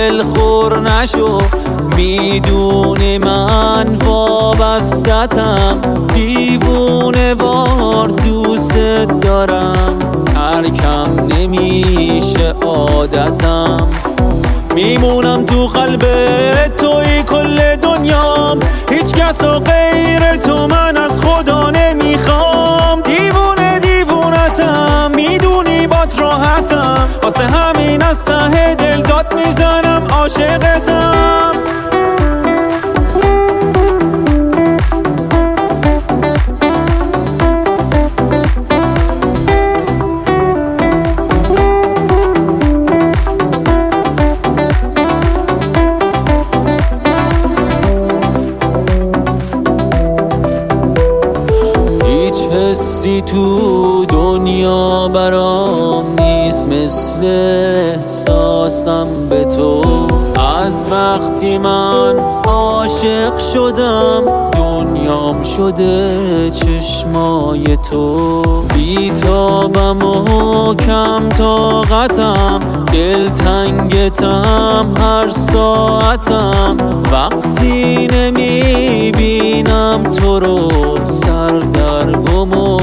دل خور نشو، میدونی من وابستتم، دیوونه وار دوست دارم، ترکم نمیشه عادتم. میمونم تو قلب توی کل دنیام، هیچ کس و غیر تو من از خدا نمیخوام. دیوونه دیوونتم، میدونی بات راحتم، واسه همین از ته دل داد میزنم عاشقتم. حسی تو دنیا برام نیست مثل احساسم به تو. از وقتی من عاشق شدم، دنیام شده چشمای تو. بیتابم و کم طاقتم، دلتنگتم هر ساعتم، وقتی نمیبینم تو رو سردرگم و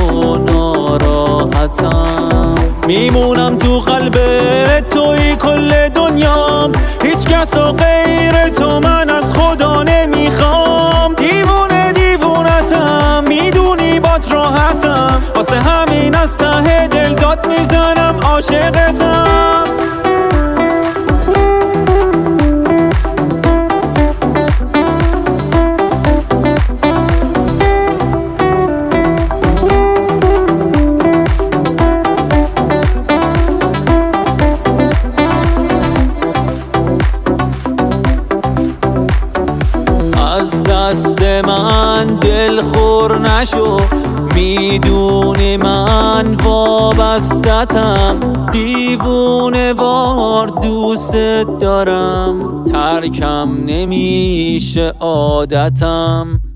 ناراحتم. میمونم تو قلب توی کل دنیام، هیچ کس و غیر تو من از خدا نمیخوام. دیوونه دیوونتم، میدونی بات راحتم، واسه همین از ته دل داد میزنم عاشقتم. از دست من دل خور نشو، میدونی من وابستتم، دیوونه وار دوست دارم، ترکم نمیشه عادتم.